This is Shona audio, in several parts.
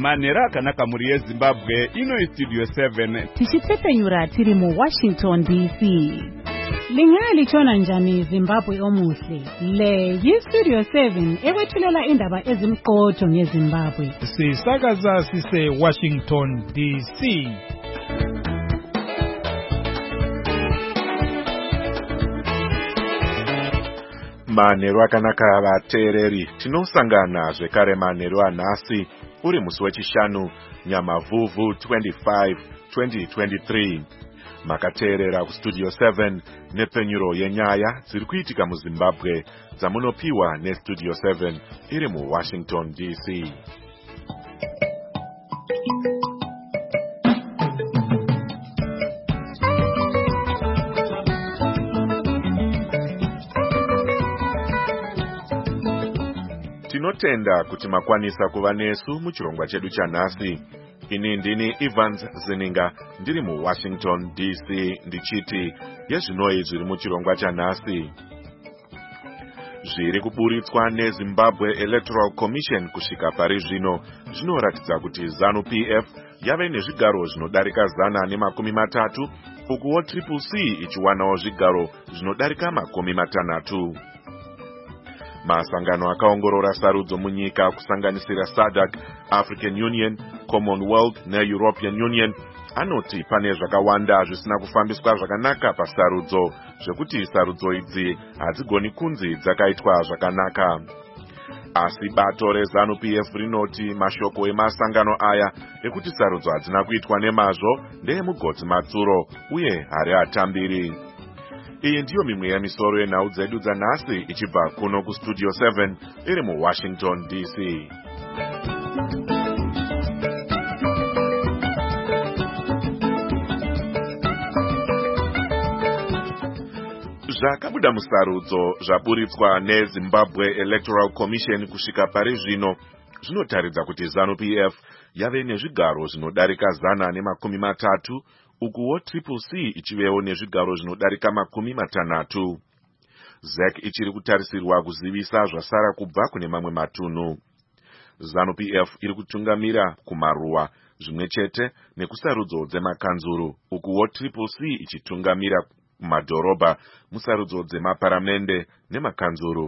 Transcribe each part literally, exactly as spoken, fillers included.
manhero akanaka muri yezimbabwe. Ino istudio seven tichitepfenyura tiri muWashington D C. Lingaya lichona njani Zimbabwe omuhle. Le yistudio seven ewethulela indaba ezimqotho ngeZimbabwe. Sisakaza sise Washington D C. Manhero akanaka vateereri, tinosangana zvekare manhero anhasi uri musi wechishanu Nyamavhuvhu twenty-five twenty twenty-three. Makateerera kustudio seven nepfenyuro yenyaya dziri kuitika muZimbabwe dzamunopiwa nestudio seven iri muWashington D C. Tinotenda kuti makwanisa kuva nesu muchirongwa chedu chanhasi. Ini ndini Evans Zininga ndiri muWashington D C ndichiti yezvinoi zviri muchirongwa chanhasi. Zviri kuburitswa neZimbabwe Electoral Commission kusvika pari zvino zvinoratidza kuti ZANU-P F yave nezvigaro zvinodarika zana nemakumi matatu, ukuwo Triple C ichiwanawo zvigaro zvinodarika makumi matanhatu. Masangano akaongorora sarudzo munyika kusanganisira SADC, African Union, Commonwealth neEuropean Union anoti pane zvakawanda zvisina kufambiswa zvakanaka pasarudzo, zvekuti sarudzo idzi hadzigoni kunzi dzakaitwa zvakanaka. Asi bato reZANU-P F rinoti mashoko emasangano aya ekuti sarudzo hadzina kuitwa nemazvo ndeemugodzi matsuro uye hari atambiri. Iyi ndiyo mimwe yemisoro yenhau dzedu dzanhasi ichibva kuno kustudio seven iri muWashington D C. Zvakabuda musarudzo zvaburitswa neZimbabwe Electoral Commission kusvika pari zvino zvinotaridza kuti ZANU-P F yave nezvigaro zvinodarika zana nemakumi matatu, ukuwo Triple C ichivewo nezvigaro zvinodarika makumi matanhatu. Z E C ichiri kutarisirwa kuzivisa zvasara kubva kune mamwe matunhu. ZANU-P F iri kutungamira kumaruwa zvimwe chete nekusarudzo dzemakanzuru, ukuwo Triple C ichitungamira kumadhorobha musarudzo dzemaparamende nemakanzuru.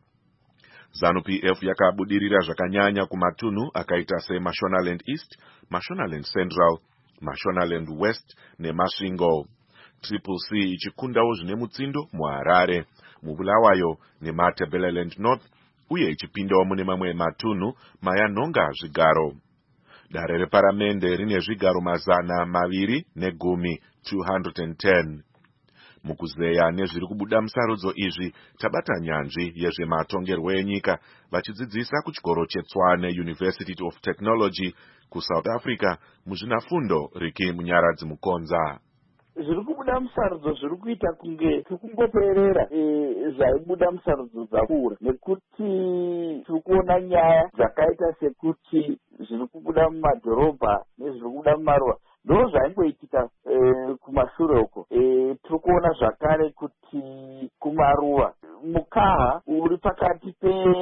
ZANU-P F yakabudirira zvakanyanya kumatunhu akaita seMashonaland East, Mashonaland Central, Mashonaland West neMasvingo. Triple C ichikundawo zvine mutsindo muHarare, muBulawayo neMatabeleland North, uye ichipindawo mune mamwe matunhu mayanhonga zvigaro. Dare reparamende rine zvigaro mazana maviri negumi two hundred ten. Mukuzeya nezviri kubuda musarudzo izvi tabata nyanzvi yezvematongerwo enyika vachidzidzisa kuchikoro cheTswane University of Technology kuSouth Africa muzvinafundo Riki Munyaradzi Mukonza. Zviri kubuda musarudzo zviri kuita kunge tikungoperera zvaibuda musarudzo dzakura, nekuti tiri kuona nyaya dzakaita sekuti zviri kubuda mumadhorobha nezviri kubuda mumaruwa ndo zvaingoitika kumashure uko. Tiri kuona zvakare kuti kumaruwa mukaha uri pakati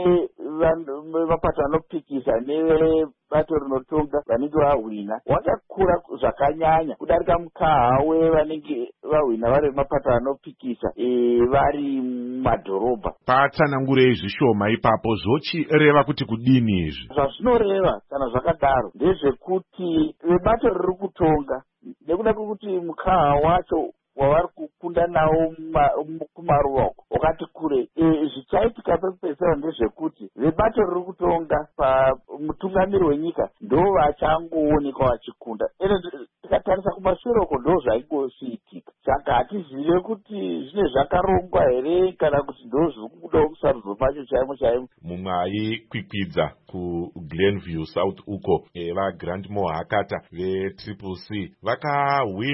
pemapato anopikisa nevebato rinotonga vanenge vahwina wakakura zvakanyanya kudarika mukaha wevanenge vahwina vari mapato anopikisa vari mumadhorobha. Patsanangurei zvishoma ipapo zvochireva kuti kudini izvi? Zvazvinoreva kana zvakadaro ndezvekuti vebato riri kutonga nekuda kwekuti mukaha wacho wavari kukunda nawo kumaruwa uko wakati kure, zvichaitika pekupedzisira ndezvekuti vebato riri kutonga pamutungamiri wenyika ndo vachangoonekwa vachikunda. Ene tikatarisa kumashure uko ndo zvaingosviitika, saka hatizive kuti zvine zvakarongwa here kana kuti ndo zviri kubudawo musarudzo macho chaimo chaimo. Mumwe aikwikwidza kuGlenview South uko vaGrant Mohakata veTriple C vakahwina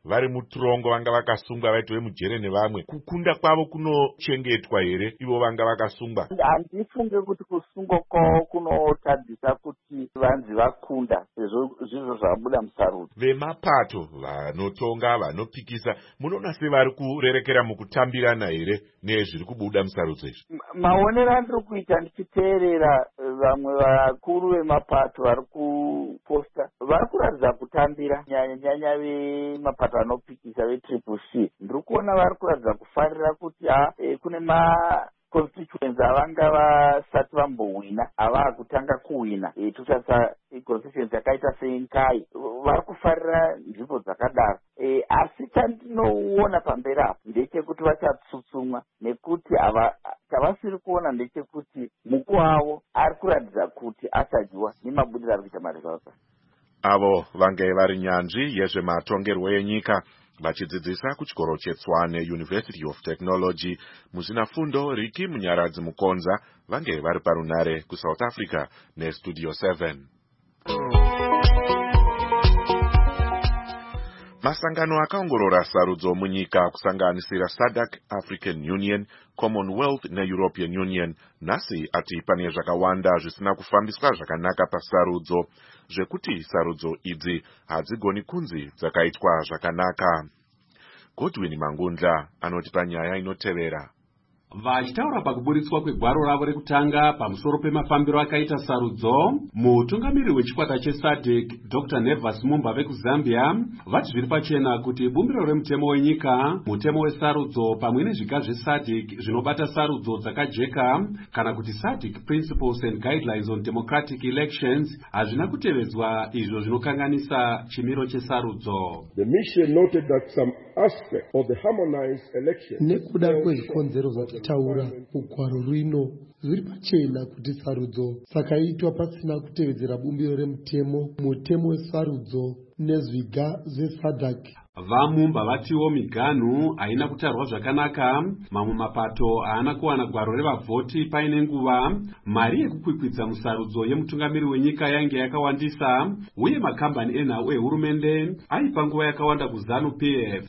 vari mutorongo vanga vakasungwa vaitove mujere nevamwe, kukunda kwavo kunochengetwa here ivo vanga vakasungwa? Handifunge kuti kusungwa kwavo kunotadzisa kuti vanzi vakunda sezvo zvizvo zvabuda musarudzo. Vemapato vanotonga vanopikisa munoona sevari kurerekera mukutambirana here nezviri kubuda musarudzo izvi? Maonero andiri kuita ndichiteerera vamwe vakuru vemapato vari kuposta vari kuratidza kutambira nyanya vemapato anopikisa vetriple C. Ndiri kuona vari kuratidza kufarira kuti ha kune ma constituency avanga vasati vambowina ava kutanga kuwina tusasa constituency yakaita senkai vari kufarira nzvimbo dzakadaro. Asi chandinoona pamberi apo ndechekuti vachatsutsumwa nekuti ava chavasiri kuona ndechekuti mukuru wavo ari kuratidza kuti achadyiwa nemabudiro ari kuita maresults. Avo vange vari nyanzvi yezvematongerwo enyika vachidzidzisa kuchikoro cheTswane University of Technology muzvinafundo. Riki Munyaradzi Mukonza vange vari parunare kuSouth Africa neStudio seven. Masangano akaongorora sarudzo munyika kusanganisira SADC, African Union, Commonwealth neEuropean Union nhasi ati pane zvakawanda zvisina kufambiswa zvakanaka pasarudzo, zvekuti sarudzo idzi hadzigoni kunzi dzakaitwa zvakanaka. Godwin Mangundla anoti panyaya inotevera. Vachitaura pakuburitswa kwegwaro ravo rekutanga pamusoro pemafambiro akaita sarudzo, mutungamiri wechikwata cheSADC Doctor Nevas Mumba vekuzambia vati zviri pachena kuti bumbiro remutemo wenyika, mutemo wesarudzo pamwe nezviga zveSADC zvinobata sarudzo dzakajeka kana kuti SADC Principles and Guidelines on Democratic Elections hazvina kutevedzwa, izvo zvinokanganisa chimiro chesarudzo. The mission noted that some aspect of the harmonized election nekuda kwezvikonzero zvataura mugwaro rino zviri pachena kuti sarudzo sakaitwa pasina kutevedzera bumbiro remutemo, mutemo wesarudzo nezviga zveSADC. Vamumba vatiwo miganhu haina kutarwa zvakanaka, mamwe mapato haana kuwana gwaro revavhoti paine nguva, mari yekukwikwidza musarudzo yemutungamiri wenyika yange yakawandisa, uye makambani enhau ehurumende aipa nguva yakawanda kuZANU P F.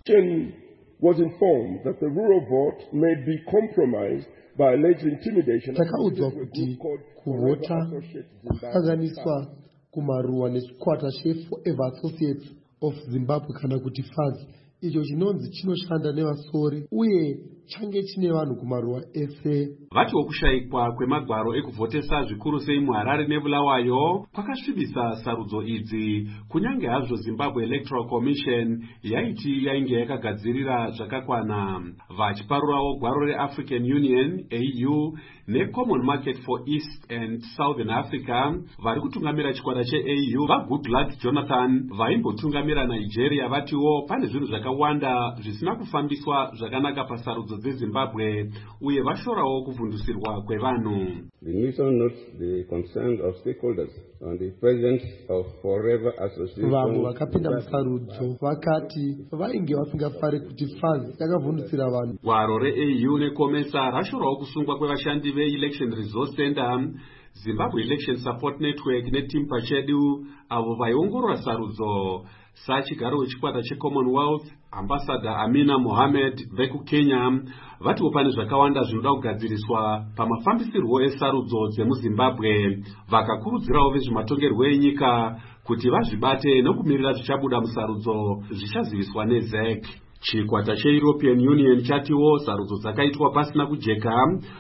Was informed that the rural vote may be compromised by alleged intimidation. Takaudzwa kuti kuvota kusanganiswa kumaruwa nechikwata cheForever Associates of Zimbabwe kana kuti F A Z, icho chinonzi chinoshanda nevasori uye change chine vanhu kumaruwa ese. Vatiwo kushayikwa kwemagwaro ekuvhotesa zvikuru sei muHarare neBulawayo kwakasvibisa sarudzo idzi, kunyange hazvo Zimbabwe Electoral Commission yaiti yainge yakagadzirira zvakakwana. Vachiparurawo gwaro reAfrican Union A U neCommon Market for East and Southern Africa vari kutungamira chikwata cheA U vaGoodluck Jonathan vaimbotungamira Nigeria vatiwo pane zvinhu zvakawanda zvisina kufambiswa zvakanaka pasarudzo dzeZimbabwe uye vashorawo kuvhundusirwa kwevanhu. The mission notes the concerns of stakeholders on the presence of Forever Association. Vamwe vakapinda musarudzo vakati vainge vasingafari kuti F A Z yakavhundusira vanhu. Gwaro reA U neCOMESA rashorawo kusungwa kwevashandi veElection Resource Center, Zimbabwe Election Support Network neTimpa Chedu avo vaiongorora sarudzo. Sachigaro wechikwata cheCommonwealth Ambassador Amina Mohamed vekuKenya vatiwo pane zvakawanda zvinoda kugadziriswa pamafambisirwo esarudzo dzemuZimbabwe, vakakurudzirawo vezvematongerwo enyika kuti vazvibate nokumirira zvichabuda musarudzo zvichaziviswa neZ E C. Chikwata cheEuropean Union chatiwo sarudzo dzakaitwa pasina kujeka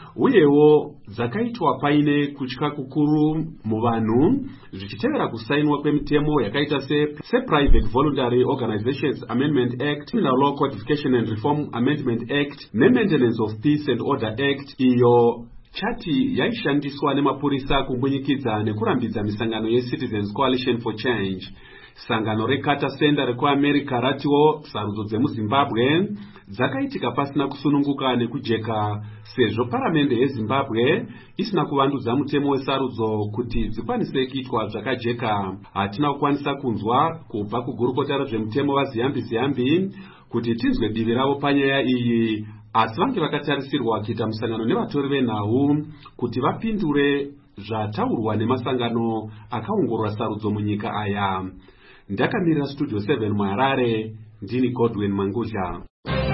uyewo dzakaitwa paine kutya kukuru muvanhu, zvichitevera kusainwa kwemitemo yakaita sePrivate Voluntary Organizations Amendment Act, Criminal Law Codification and Reform Amendment Act neMaintenance of Peace and Order Act, iyo chati yaishandiswa nemapurisa kumbunyikidza nekurambidza misangano yeCitizens Coalition for Change. Sangano reCarter Center rekuAmerica ratiwo sarudzo dzemuZimbabwe dzakaitika pasina kusununguka nekujeka, sezvo paramende yeZimbabwe isina kuvandudza mutemo wesarudzo kuti dzikwanise kuitwa zvakajeka. Hatina kukwanisa kunzwa kubva kugurukota rezvemutemo vaZiyambi Ziyambi kuti tinzwe divi ravo panyaya iyi, asi vange vakatarisirwa kuita musangano nevatori venhau kuti vapindure zvataurwa nemasangano akaongorora sarudzo munyika aya. Ndakamirira Studio seven muHarare, ndini Godwin Mangudla.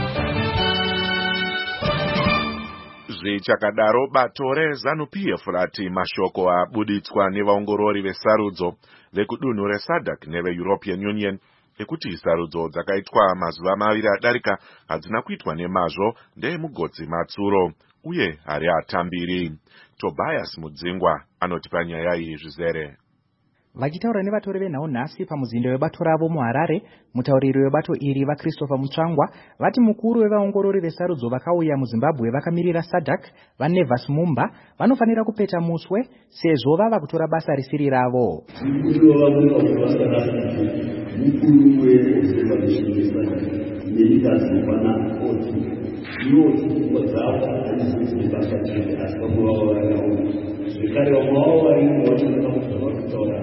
Zvichakadaro bato reZANU-P F rati mashoko abuditswa nevaongorori vesarudzo vekudunhu reSADC neveEuropean Union ekuti sarudzo dzakaitwa mazuva maviri adarika hadzina kuitwa nemazvo ndeemugodzi matsuro uye hari atambiri. Tobias Mudzingwa anotipa nyaya iyi zvizere. Vachitaura nevatori venhau nhasi pamuzinda webato ravo muHarare, mutauriri webato iri vaChristopher Mutsvangwa vati mukuru wevaongorori vesarudzo vakauya muZimbabwe vakamirira SADC vaNevas Mumba vanofanira kupeta muswe sezvo vava kutora basa risiri ravo. Zvekare vamwe vavo vainge vachioneka kuti zvava kutaura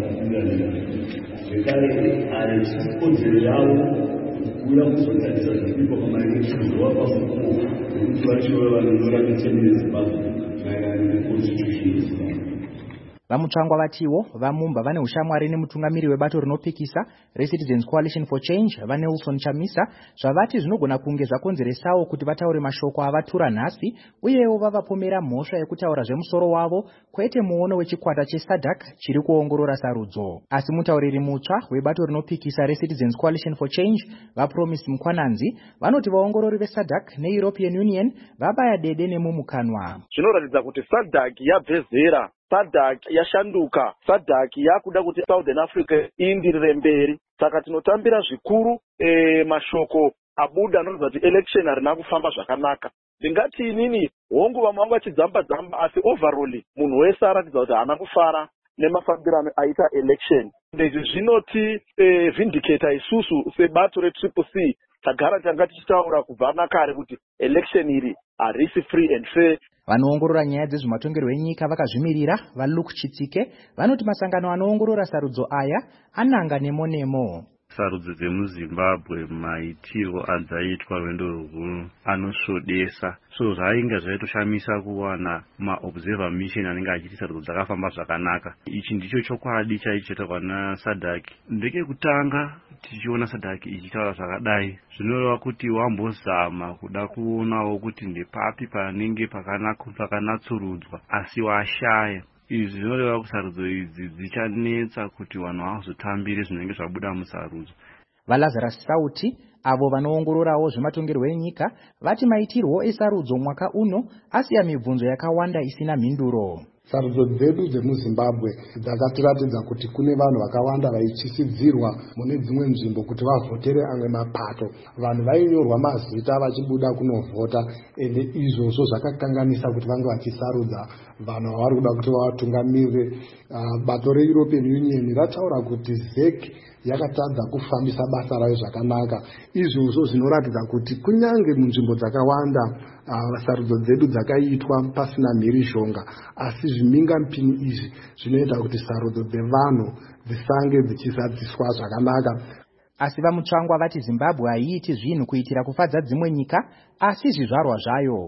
zvekare hachikodzero yavo kuuya kuzotarisa zviripo pamaelection zvovapamuko nekuti vachiva vanonyora mitemo yeZimbabwe maererano neconstitution yeZimbabwe. Vamutsvangwa vatiwo vaMumba vane ushamwari nemutungamiri webato rinopikisa reCitizens Coalition for Change vaNelson Chamisa zvavati zvinogona kunge zvakonzeresawo kuti vataure mashoko avatura nhasi uyewo vavapomera mhosva yekutaura zvemusoro wavo kwete muono wechikwata cheSADC chiri kuongorora sarudzo. Asi mutauriri mutsva webato rinopikisa reCitizens Coalition for Change vaPromise Mkwananzi vanoti vaongorori veSADC neEuropean Union vabaya dede nemumukanwa. Zvinoratidza kuti SADC yabvezera, SADC yashanduka, SADC yakuda kuti Southern Africa iindirire mberi. Saka tinotambira zvikuru e, mashoko abuda anoratidza kuti election harina kufamba zvakanaka. Ndingati inini hongu vamwe vangu vachidzamba dzamba asi overall munhu wese aratidza kuti haana kufara nemafambiro aita election. Ndezvi zvinoti e, vindicator isusu sebato reTriple C tagara tanga tichitaura kubva nakare kuti election iri harisi free and fair. Vanoongorora nyaya dzezvematongerwo enyika vakazvimirira vaLuke Chitsike vanoti masangano anoongorora sarudzo aya ananga nemo nemo. Sarudzo dzemuZimbabwe maitiro adzaitwa rwendo rukuru anosvodesa, so zvainge zvaitoshamisa kuwana maobserver mission anenge achiti sarudzo dzakafamba zvakanaka. Ichi ndicho chokwadi chaichoitwa naSADC. Ndekekutanga tichiona SADC ichitaura zvakadai zvinoreva kuti wambozama kuda kuonawo kuti ndepapi panenge pakanatsurudzwa asi washaya. Izvi zvinoreva kuti sarudzo idzi dzichanetsa kuti vanhu vazotambire zvinenge zvabuda musarudzo. VaLazarus Sauti avo vanoongororawo zvematongerwo enyika vati maitirwo esarudzo mwaka uno asiya mibvunzo yakawanda isina mhinduro. Sarudzo dzedu dzemuZimbabwe dzakatiratidza kuti kune vanhu vakawanda vaichisidzirwa mune dzimwe nzvimbo kuti vavhotere amwe mapato. Vanhu vainyorwa mazita vachibuda kunovhota, ende izvozvo zvakakanganisa kuti vange vachisarudza vanhu vavari kuda kuti vavatungamirire. Uh, bato reEuropean Union rataura kuti Z E C yakatadza kufambisa basa rayo zvakanaka. Izvozvo zvinoratidza kuti kunyange munzvimbo dzakawanda uh, sarudzo dzedu dzakaitwa pasina mhirizhonga, asi zvimingampini izvi zvinoita kuti sarudzo dzevanhu dzisange dzichizadziswa zvakanaka. Asi vaMutsvangwa vati Zimbabwe haiiti zvinhu kuitira kufadza dzimwe nyika asi zvizvarwa zvayo.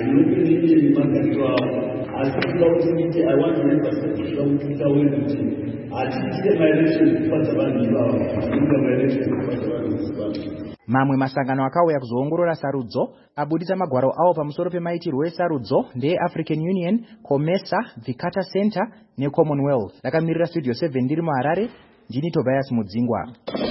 Mamwe masangano akauya kuzoongorora sarudzo abudisa magwaro awo pamusoro pemaitirwo esarudzo ndeeAfrican Union, COMESA, the Carter Center neCommonwealth. Ndakamirira Studio seven ndiri muHarare, ndini Tobias Mudzingwa.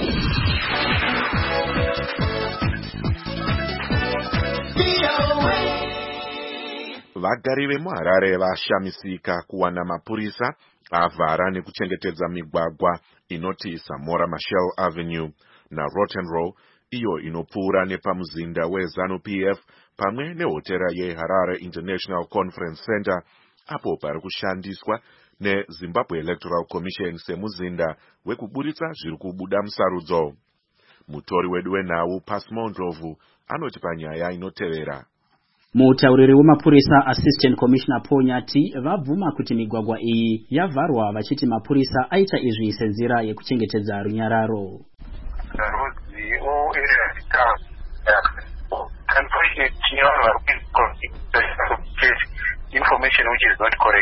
Vagari vemuHarare vashamisika kuwana mapurisa avhara nekuchengetedza migwagwa inoti Samora Machel Avenue naRotten Row, iyo inopfuura nepamuzinda weZANU-P F pamwe nehotera yeHarare International Conference Center, apo pari kushandiswa neZimbabwe Electoral Commission semuzinda wekuburitsa zviri kubuda musarudzo. Mutori wedu wenhau Pasmo Ndlovu anoti panyaya inotevera. Mutauriri wemapurisa Assistant Commissioner Ponyati vabvuma kuti migwagwa iyi yavharwa vachiti mapurisa aita izvi senzira yekuchengetedza runyararo. Information which is not correct.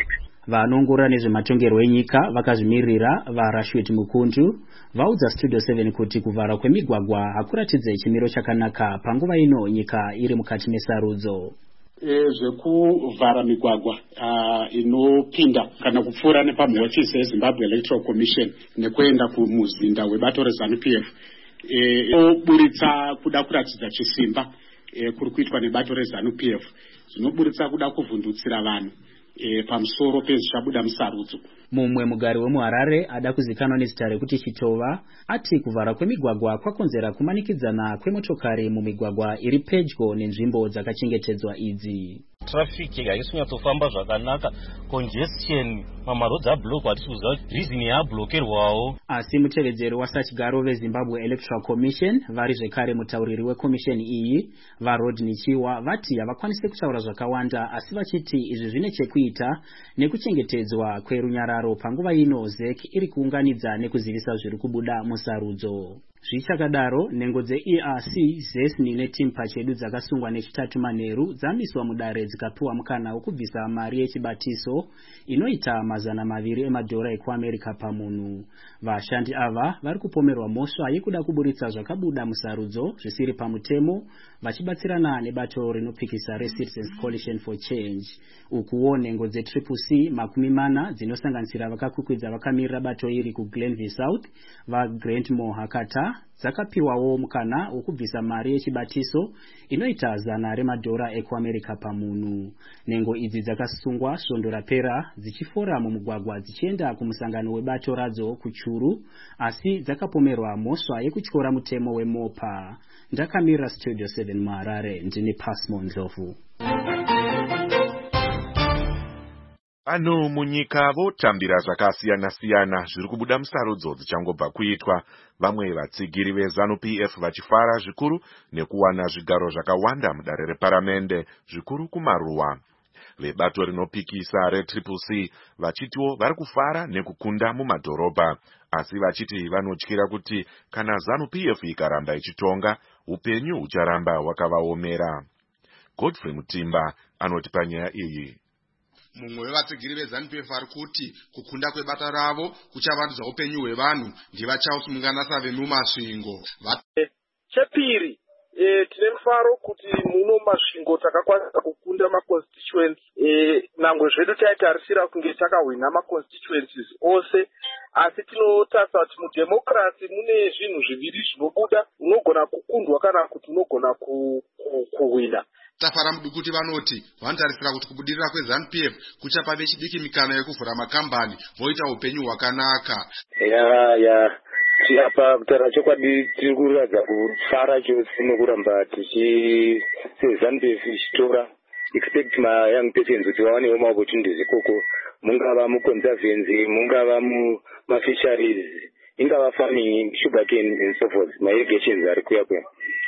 Vanongorora nezvematongerwo enyika vakazvimirira vaRashid Mukundu vaudza Studio seven kuti kuvhara kwemigwagwa hakuratidze chimiro chakanaka panguva ino nyika iri mukati mesarudzo. E, zvekuvhara migwagwa uh, inopinda kana kupfuura nepamhosvisi yeZimbabwe Electoral Commission nekuenda kumuzinda webato reZANU-P F inoburitsa e, kuda kuratidza chisimba e, kuri kuitwa nebato reZANU-P F zvinoburitsa kuda kuvhundutsira vanhu e, pamusoro pezvichabuda musarudzo. Mumwe mugari wemuHarare ada kuzikanwa nezita rekuti Chitova ati kuvhara kwemigwagwa kwakonzera kumanikidzana kwemotokari mumigwagwa iri pedyo nenzvimbo dzakachengetedzwa idzi. Traffic haisi kunyatofamba zvakanaka, congestion, mamarodzi ablock, hatisi kuziva reason yablokerwawo. Asi mutevedzeri wasachigaro veZimbabwe Electoral Commission vari zvekare mutauriri wekomisheni iyi vaRodney Chiwa vati havakwanisi kutaura zvakawanda, asi vachiti izvi zvine chekuita nekuchengetedzwa kwerunyararo panguva ino Z E C iri kuunganidza nekuzivisa zviri kubuda musarudzo. Zvichakadaro, nhengo dze-E R C, ZESNI neTeam Pachedu dzakasungwa nechitatu manheru dzamiswa mudare dzikapiwa mukana wokubvisa mari yechibatiso inoita mazana maviri emadhora ekuAmerica pamunhu. Vashandi ava vari kupomerwa mhosva yekuda kuburitsa zvakabuda musarudzo zvisiri pamutemo vachibatsirana nebato rinopikisa reCitizens Coalition for Change. Ukuwo nhengo dze-Triple C makumi mana dzinosanganisira vakakwikwidzwa vakamirira bato iri kuGlenville South vaGrant Mohakata dzakapiwawo mukana wokubvisa mari yechibatiso inoita zana remadhora ekuAmerica pamunhu. Nhengo idzi dzakasungwa svondo rapera dzichifora mumugwagwa dzichienda kumusangano webato radzo kuChuru, asi dzakapomerwa mhosva yekutyora mutemo weMopa. Ndakamirira Studio seven muHarare, ndini Pasmo Ndlovu. Ano munyika votambira zvakasiyana-siyana zviri kubuda musarudzo dzichangobva kuitwa, vamwe vatsigiri veZANU-P F vachifara zvikuru nekuwana zvigaro zvakawanda mudare reparamende zvikuru kumaruwa. Vebato rinopikisa reTriple C vachitiwo vari kufara nekukunda mumadhorobha, asi vachiti vanotyira kuti kana ZANU-P F ikaramba ichitonga upenyu hucharamba hwakavaomera. Godfrey Mutimba anoti panyaya iyi. Mumwe wevatsigiri veZANU-P F ari kuti kukunda kwebata ravo kuchavandudza upenyu hwevanhu ndivachausungana vemumasvingo. Chepiri, e, tine mufaro kuti muno masvingo takakwanisa kukunda maconstituencies e, nangwe zvedu taitarisira kunge takahwina maconstituencies ose, asi tinotarisa kuti mudemokrasi mune zvinhu zviviri zvinobuda, unogona kukundwa kana kuti unogona ku, ku, kuhwina. Tafara Mudukuti vanoti vanotarisira kuti kubudirira kweZANU-P F kuchapa vechidiki mikana yekuvhura makambani voita upenyu hwakanaka. Ya ya apa kutaura chokwadi tiri kuratidza kufara chose nekuramba tichi seZANU-P F ichitora expect ma young persons kuti vawanewo maopportunities ikoko, mungava muconservancy, mungava mumafisheries, ingava farming, sugarcane and so forth, my irrigations ari kuya kuya.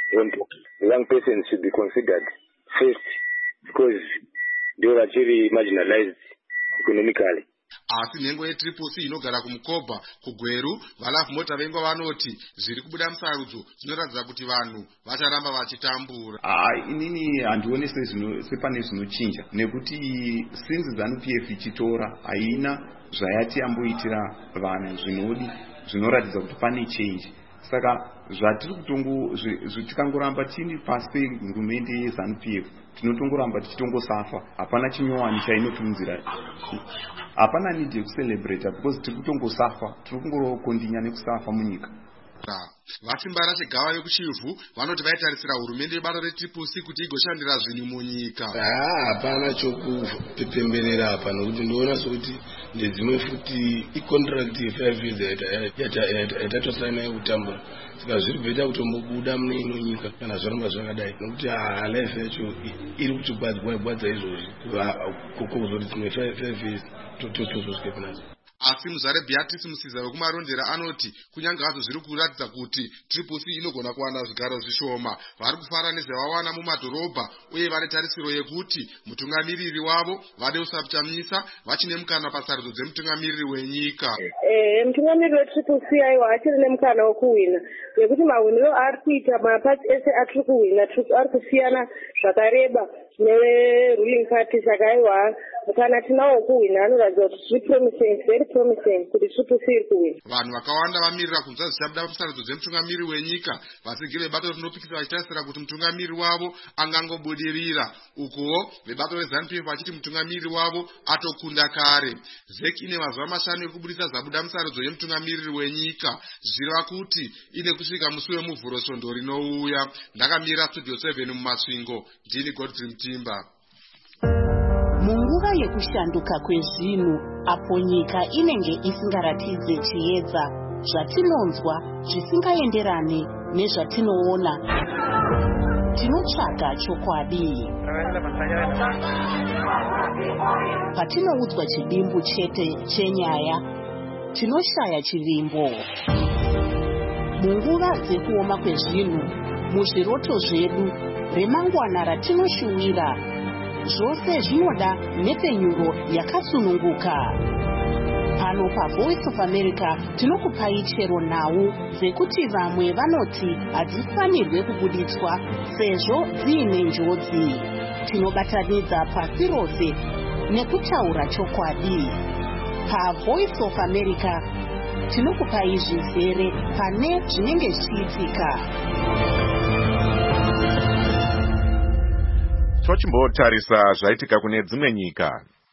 The young persons should be considered first because they were actually marginalized economically. Asi nhengo yeTriple C inogara kumukobha kugweru valafu mota vengo vanoti zviri kubuda musarudzo zvinoratidza kuti vanhu vacharamba vachitambura. Ah, inini handione sepane zvinochinja nekuti since ZANU-P F ichitora haina zvayati yamboitira vanhu zvinodi zvinoratidza kuti pane change. Saka zvatiri kutongo tikangoramba tini pasi pehurumende yeZANU-P F tinotongoramba tichitongosafa, hapana chinyowani chainotiunzira, hapana need yekucelebrate because tiri kutongosafa, tiri kungorokondinya nekusafa munyika. Vatsimbara chegava vekuchivhu vanoti vaitarisira hurumende yebato reTriple C kuti igoshandira zvinhu munyika. Hapana chokupemberera apa nokuti ndinoona sokuti ndedzimwe futi icontract ye-five years yatatosaina yekutambura, saka zviri kuita kutombobuda mune ino nyika kana zvaramba zvakadai, nokuti life yacho iri kutigwadza izvozvi kukuzoti dzimwe five years totozosvike kunazo. Asi muzare Beatrice Musiza wekumarondera anoti kunyange hazvo zviri kuratidza kuti Triple C inogona kuwana zvigaro zvishoma, vari kufara nezvavawana mumadhorobha uye vane tarisiro yekuti mutungamiriri wavo vade usapchamisa vachine mukana pasarudzo dzemutungamiriri wenyika. Eh, mutungamiriri weTriple C aiwa achiri nemukana wekuhwina, nekuti mahwiniro ari kuita mapati ese atiri kuhwina ari kusiyana zvakareba neruling ruling party saka aiwa kana tinawo kuwina anoratidza kuti tiri promising very promising kuti triple c iri kuwina. Vanhu vakawanda vamirira kunzwa zvichabuda musarudzo dzemutungamiri wenyika vasigiri vebato rinopikisa vachitarisira kuti mutungamiri wavo angangobudirira, ukuwo vebato reZANU P F vachiti mutungamiri wavo atokunda kare. ZEC ine mazuva mashanu ekubudisa zabuda musarudzo yemutungamiriri wenyika zvireva kuti ine kusvika musi wemuvhuro svondo rinouya. Ndakamira studio seven mumasvingo, ndini Godfrey Mtimba. Munguva yekushanduka kwezvinhu apo nyika inenge isingaratidze chiedza, zvatinonzwa zvisingaenderane nezvatinoona, tinotsvaga chokwadi. Patinoudzwa chidimbu chete chenyaya, tinoshaya chivimbo. Munguva dzekuoma kwezvinhu, muzviroto zvedu remangwana ratinoshuwira, zvose zvinoda nepenyuro yakasununguka. Pano paVoice of America tinokupai chero nhau dzekuti vamwe vanoti hadzifanirwe kubuditswa sezvo dziine njodzi. Tinobatanidza pasi rose nekutaura chokwadi. PaVoice of America tinokupai zvizere pane zvinenge zvichiitika. Tochimbotarisa zvaitika kune dzimwe nyika.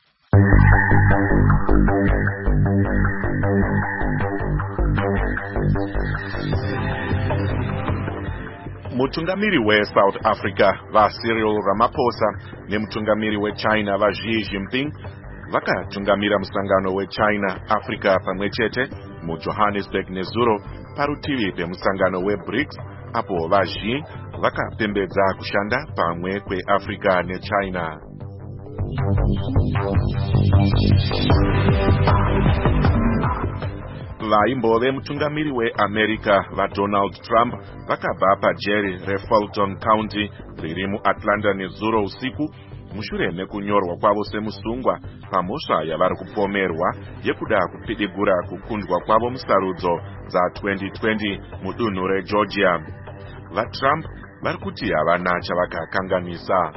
Mutungamiri weSouth Africa vaCyril Ramaphosa nemutungamiri weChina vaXi Jinping vakatungamira musangano weChina Africa pamwe chete muJohannesburg nezuro parutivi pemusangano weBRICS, apo vaXi vakapembedza kushanda pamwe kweAfrica neChina. Vaimbove mutungamiri weAmerica vaDonald Trump vakabva paJerry reFulton County riri muAtlanta nezuro usiku mushure mekunyorwa kwavo semusungwa pamhosva yavari kupomerwa yekuda kupidigura kukundwa kwavo musarudzo dza twenty twenty mudunhu reGeorgia. VaTrump vari kuti havana chavakakanganisa.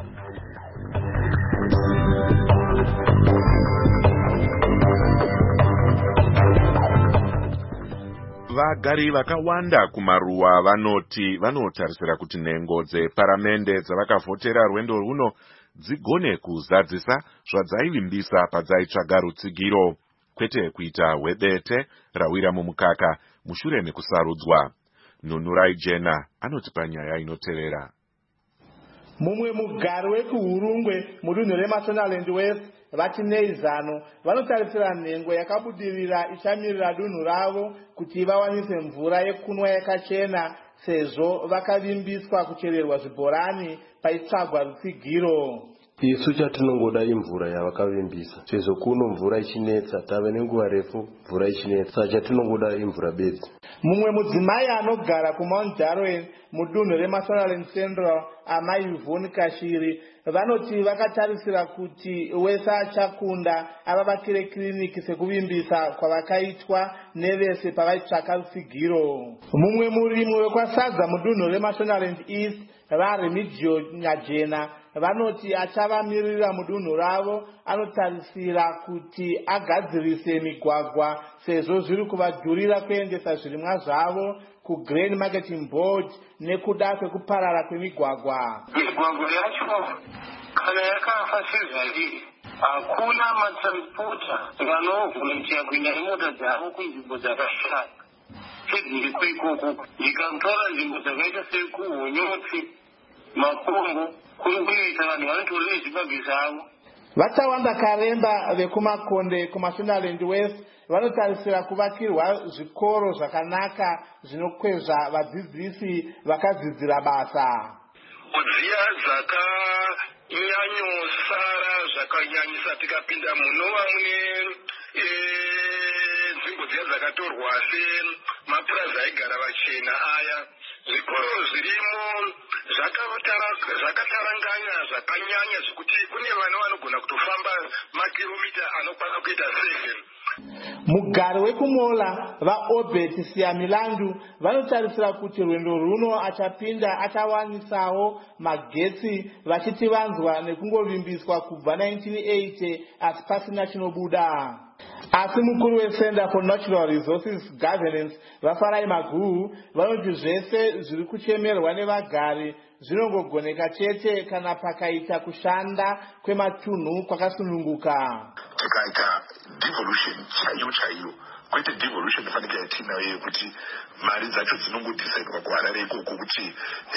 Vagari vakawanda kumaruwa vanoti vanotarisira kuti nhengo dzeparamende dzavakavhotera rwendo runo dzigone kuzadzisa zvadzaivimbisa padzaitsvaga rutsigiro, kwete kuita hwebete rawira mumukaka mushure mekusarudzwa. Nunurai Jena anotipa nyaya inotevera. Mumwe mugari wekuhurungwe mudunhu reMashonaland West vati Neizano vanotarisira nhengo yakabudirira ichamirira dunhu ravo kuti vawanise mvura yekunwa yakachena sezvo vakavimbiswa kuchererwa zvibhorani paitsvagwa rutsigiro. Isu chatinongoda imvura yavakavimbisa sezvo kuno mvura ichinetsa, tave nenguva refu mvura ichinetsa, chatinongoda imvura bedzi. Mumwe mudzimai anogara kuMount Darwin mudunhu reMashonaland Central, amai Yvonne Kashiri, vanoti vakatarisira kuti wese achakunda avavakire kiriniki sekuvimbisa kwavakaitwa nevese pavaitsvaka rutsigiro. Mumwe murimi wekwasadza mudunhu reMashonaland East vaRemigio Nyajena vanoti achavamirira mudunhu ravo anotarisira kuti agadzirise migwagwa sezvo zviri kuvadhurira kuendesa zvirimwa zvavo kuGrain Marketing Board nekuda kwekuparara kwemigwagwa. Migwagwa yacho kana yakafa sezvariri, hakuna matranspota vanovhunitira kuenda nemota dzavo kunzvimbo dzakashaya sedziri kwaikoko. Ndikatora nzvimbo dzakaita sekuhonyotsi, Makombo, kuri kunoita vanhu vanotorera zvibage zvavo. Vachawanda Karemba vekumakonde kuMashonaland West vanotarisira kuvakirwa zvikoro zvakanaka zvinokwezva vadzidzisi vakadzidzira basa. Dziya dzakanyanyosara zvakanyanyisa tikapinda munova mune nzvimbo dziya dzakatorwa semapurazi aigara vachena aya, zvikoro zvirimo zvakataranganya zvakanyanya zvekuti kune vana vanogona kutofamba makiromita anokwana kuita seven mugari wekumola vaobert siyamilandu vanotarisira kuti rwendo runo achapinda achawanisawo magetsi vachiti vanzwa nekungovimbiswa kubva nineteen eighty asi pasina chinobuda. Asi mukuru weCenter for Natural Resources Governance vafarai maguhu vanoti zvese zviri kuchemerwa nevagari zvinongogoneka chete kana pakaita kushanda kwematunhu kwakasununguka. Tikaita devolution chaiyo chaiyo kwete devolution ifanike yatina yekuti mari dzacho dzinongodhisaidwa kuharare ikoko kuti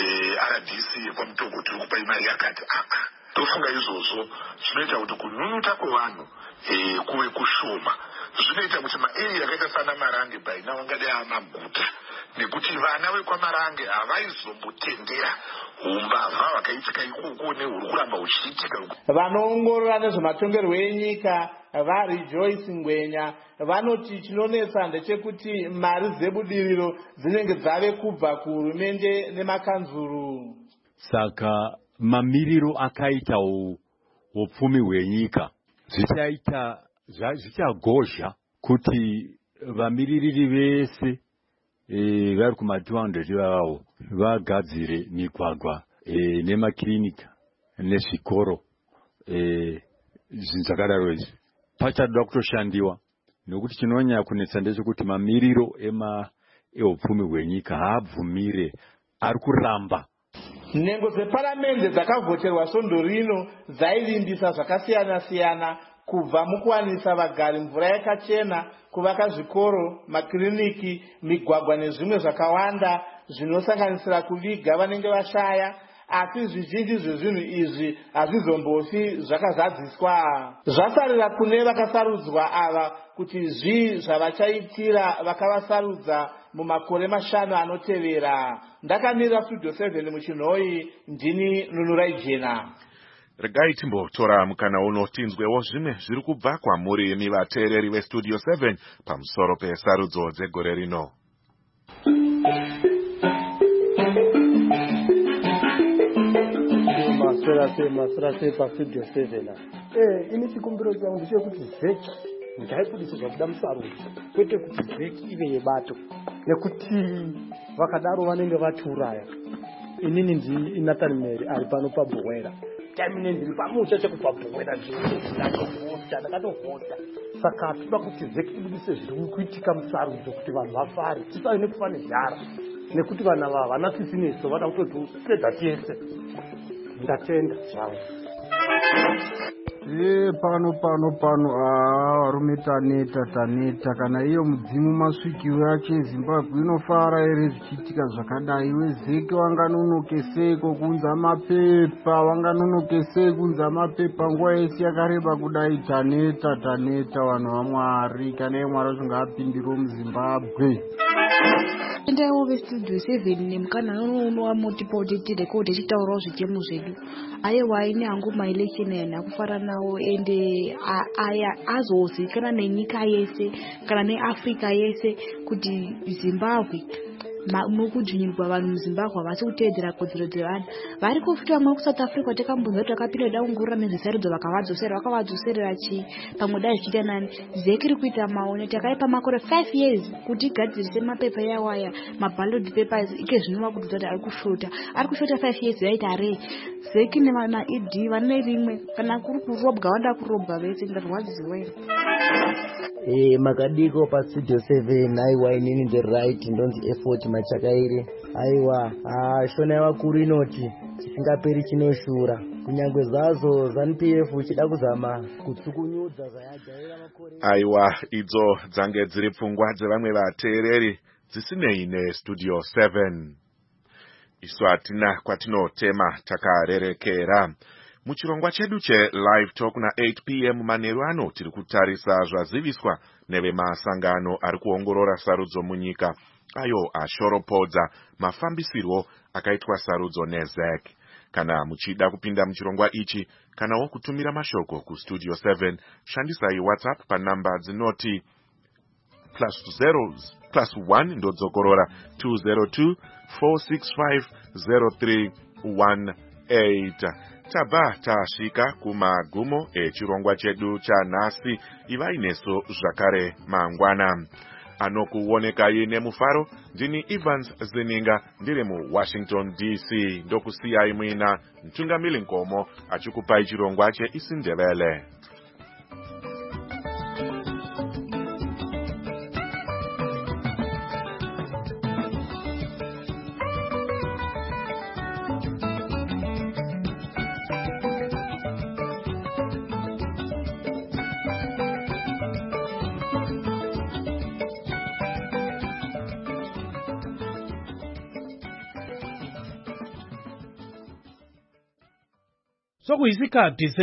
R D C yepamutongo tiri kupa imari yakati aa tofunga izvozvo zvinoita kuti kununuta kwevanhu kuve kushoma. Zvinoita kuti maeri yakaita sana Marange by now angadai amaguta nekuti vana vekwamarange havaizombotendera umbavha hwakaitika ikoko nehuri kuramba huchiitika. Vanoongorora nezvematongerwo enyika vaRejoice Ngwenya vanoti chinonetsa ndechekuti mari dzebudiriro dzinenge dzave kubva kuhurumende nemakanzuru. Saka mamiriro akaita upfumi hwenyika zvichaita zvichagozha kuti vamiririri vese e, vari kuma two hundred vavo vagadzire migwagwa e, nemakirinika nezvikoro e, zvinhu zvakadaro izvi pachada kutoshandiwa nokuti chinonyanya kunetsa ndechekuti mamiriro ema eupfumi hwenyika haabvumire ari kuramba. Nhengo dzeparamende dzakavhoterwa svondo rino dzaivimbisa zvakasiyana siyana kubva mukuwanisa vagari mvura yakachena, kuvaka zvikoro, makiriniki, migwagwa nezvimwe zvakawanda zvinosanganisira kuviga vanenge vashaya, asi zvizhinji zvezvinhu izvi hazvizombofi zvakazadziswa. Zvasarira kune vakasarudzwa ava kuti zvii zvavachaitira vakavasarudza mumakore mashanu anotevera. Ndakamira Studio seven muchinhoi, ndini Nunurai Jena. Regai timbotora mukana uno tinzwewo zvimwe zviri kubva kwamuri imi vateereri veStudio seven pamusoro pesarudzo dzegore rino. Maswera se maswera se paStudio seven. Eh, ini chikumbiro changu ndechekuti vheki ngaifundiswe kuda musarudzo kwete kuti vheki ive yebato nekuti vakadaro vanenge vatiuraya. Inini ndi Nathan Mary ari pano pabhowera. Time ndiri pamusha chekupabhowera ndikatovocha ndakatovota. Saka toda kuti vheki ibudise zviri kuitika musarudzo kuti vanhu vafare tisave nekufa nezhara nekuti vana ava havana sisineso vada kutotipedza tese. Ndatenda zvangu. Ye pano pano pano ah varume taneta taneta kana iyo mudzimu masvikiro yacho eZimbabwe inofara ere zvichiitika zvakadai. Wezeke wanganonokeseko kunza mapepa wanganonokeseko kunza mapepa nguva yese yakareba kudai. Taneta taneta vanhu vaMwari kana yeMwari zvingapindiro muZimbabwe. Ndawo veStudio seven nemukana uno wa multiport tirecord chitaurawo zvichemo zvedu. Aye waine angu maelection yana kufara nawo ende aya azozikanwa nenyika yese kana neAfrica yese kuti Zimbabwe mukudzvinyirwa vanhu muZimbabwe vasi kuteedzera kodzero dzevanhu vari kufuta vamwe kuSouth Africa takambonzwa kuti takapinda daungurira nezvisarudzo vakavadzosera vakavadzoserera chi pamwe dai zvichiita nani. Zeki riri kuita maone takaipa makore five years kuti igadzirise mapepa yawaya maballot papers ike zvinova kutodza kuti ari kushota ari kushota five years yaita rei. Zeki nemaE D vane rimwe kana kuri kurobwa vanda kurobwa vese ndarwadziwe. Eh makadiko paStudio seven aiwa inini the right ndonzi effort machakaire aiwa ah shona yavakuru inoti chisingaperi chinoshura kunyangwe zvazo ZANU-P F chida kuzama kutsukunyudza zvayajaira makore. Aiwa idzo dzange dziri pfungwa dzevamwe vateereri dzisinei neStudio seven. Isu hatina kwatinotema takarerekera. Muchirongwa chedu che-Live Talk na eight p m manheru ano tiri kutarisa zvaziviswa nevemasangano ari kuongorora sarudzo munyika ayo ashoropodza mafambisirwo akaitwa sarudzo neZEC. Kana muchida kupinda muchirongwa ichi kanawo kutumira mashoko kuStudio seven shandisai WhatsApp panhamba dzinoti plus zero plus one ndodzokorora two zero two four six five zero three one eight. tabva tasvika kumagumo echirongwa chedu chanhasi. Ivai neso zvakare mangwana. Anokuonekai nemufaro ndini Evans Zininga ndiri muWashington D C. Ndokusiyai muina Mtungamili Nkomo achikupai chirongwa cheIsindebele. Sokuyisikhathi